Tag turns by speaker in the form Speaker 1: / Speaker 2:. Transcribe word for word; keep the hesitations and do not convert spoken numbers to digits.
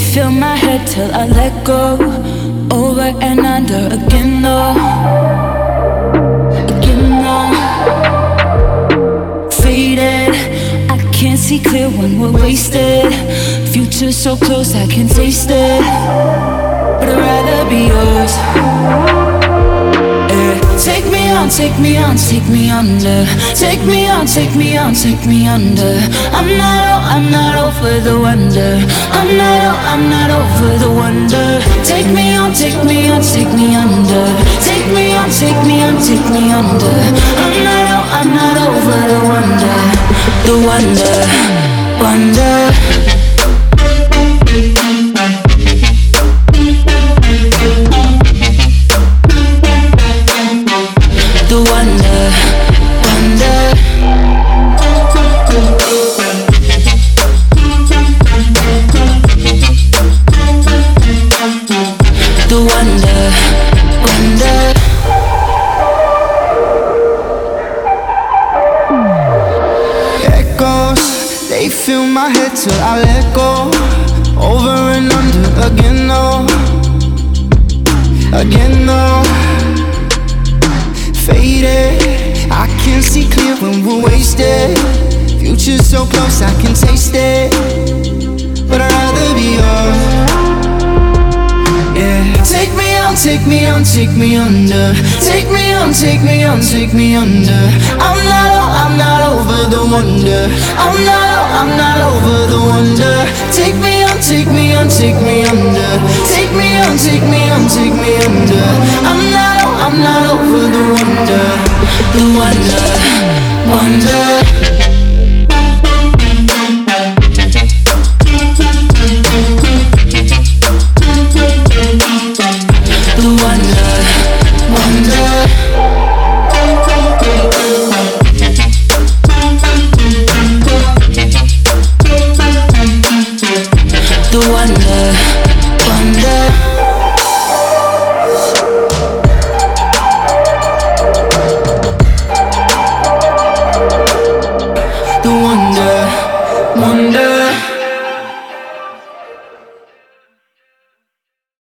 Speaker 1: fill my head till I let go. Over and under again though, again though. Faded, I can't see clear when we're wasted. Future so close I can taste it, but I'd rather be yours. Take me on, take me on, take me under. Take me on, take me on, take me under. I'm not, oh, I'm not over the wonder. I'm not, oh, I'm not over the wonder. Take me on, take me on, take me under. Take me on, take me on, take me under. I'm not, oh, I'm not over the wonder. The wonder, wonder. The wonder, wonder. The wonder, wonder.
Speaker 2: Echoes, they fill my head till I let go. Over and under again though, again though. Faded, I can't see clear when we're wasted. Future so close I can taste it, but I'd rather be yours. Yeah. Take me on, take me on, take me under. Take me on, take me on, take me under. I'm not, oh, I'm not over the wonder. I'm not, oh, I'm not over the wonder. Take me on, take me on, take me under. Take me on, take me on, take me under. I'm not, oh, I'm not over the wonder. The wonder, wonder.